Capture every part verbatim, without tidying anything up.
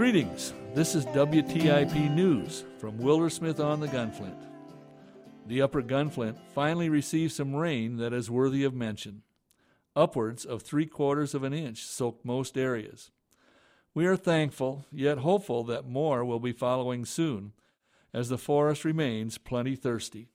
Greetings. This is W T I P News from Wildersmith on the Gunflint. The Upper Gunflint finally received some rain that is worthy of mention. Upwards of three quarters of an inch soaked most areas. We are thankful, yet hopeful that more will be following soon, as the forest remains plenty thirsty.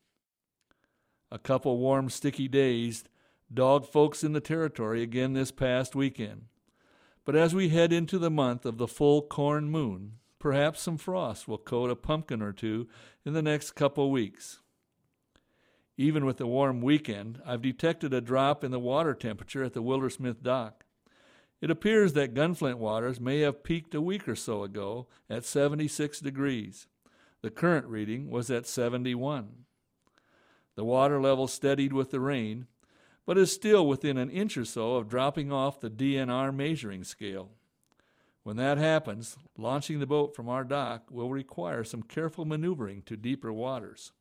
A couple warm, sticky days dogged folks in the territory again this past weekend. But as we head into the month of the full corn moon, perhaps some frost will coat a pumpkin or two in the next couple weeks. Even with the warm weekend, I've detected a drop in the water temperature at the Wildersmith dock. It appears that Gunflint waters may have peaked a week or so ago at seventy-six degrees. The current reading was at seventy-one. The water level steadied with the rain, but is still within an inch or so of dropping off the D N R measuring scale. When that happens, launching the boat from our dock will require some careful maneuvering to deeper waters.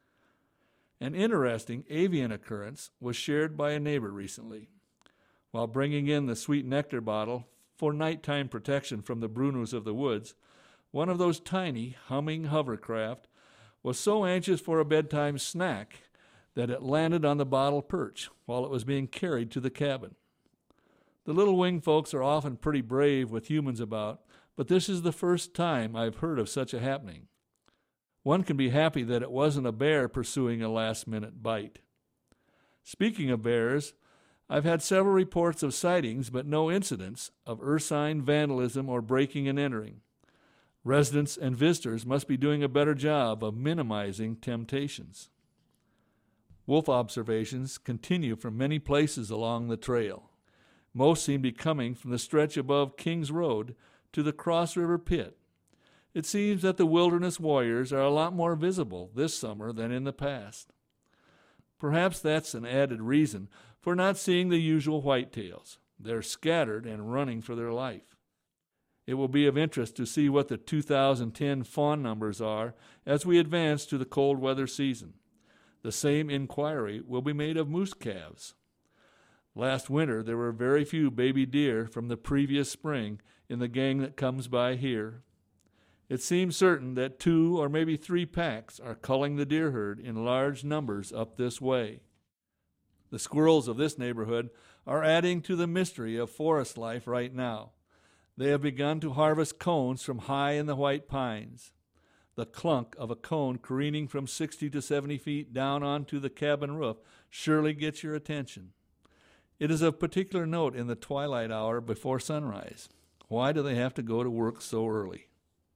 An interesting avian occurrence was shared by a neighbor recently. While bringing in the sweet nectar bottle for nighttime protection from the Brunos of the woods, one of those tiny, humming hovercraft was so anxious for a bedtime snack that it landed on the bottle perch while it was being carried to the cabin. The little wing folks are often pretty brave with humans about, but this is the first time I've heard of such a happening. One can be happy that it wasn't a bear pursuing a last-minute bite. Speaking of bears, I've had several reports of sightings but no incidents of ursine vandalism or breaking and entering. Residents and visitors must be doing a better job of minimizing temptations. Wolf observations continue from many places along the trail. Most seem to be coming from the stretch above Kings Road to the Cross River Pit. It seems that the wilderness warriors are a lot more visible this summer than in the past. Perhaps that's an added reason for not seeing the usual whitetails. They're scattered and running for their life. It will be of interest to see what the two thousand ten fawn numbers are as we advance to the cold weather season. The same inquiry will be made of moose calves. Last winter, there were very few baby deer from the previous spring in the gang that comes by here. It seems certain that two or maybe three packs are culling the deer herd in large numbers up this way. The squirrels of this neighborhood are adding to the mystery of forest life right now. They have begun to harvest cones from high in the white pines. The clunk of a cone careening from sixty to seventy feet down onto the cabin roof surely gets your attention. It is of particular note in the twilight hour before sunrise. Why do they have to go to work so early?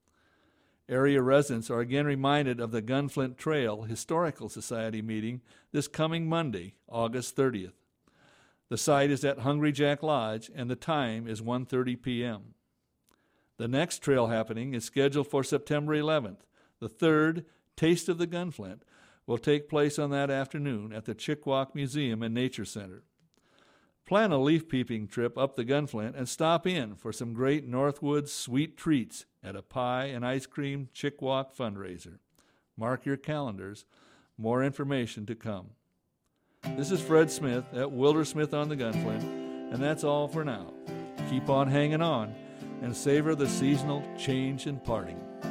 Area residents are again reminded of the Gunflint Trail Historical Society meeting this coming Monday, August thirtieth. The site is at Hungry Jack Lodge, and the time is one thirty p.m. The next trail happening is scheduled for September eleventh. The third Taste of the Gunflint will take place on that afternoon at the Chickawauk Museum and Nature Center. Plan a leaf-peeping trip up the Gunflint and stop in for some great Northwoods sweet treats at a pie and ice cream Chickawauk fundraiser. Mark your calendars. More information to come. This is Fred Smith at Wildersmith on the Gunflint, and that's all for now. Keep on hanging on and savor the seasonal change and parting.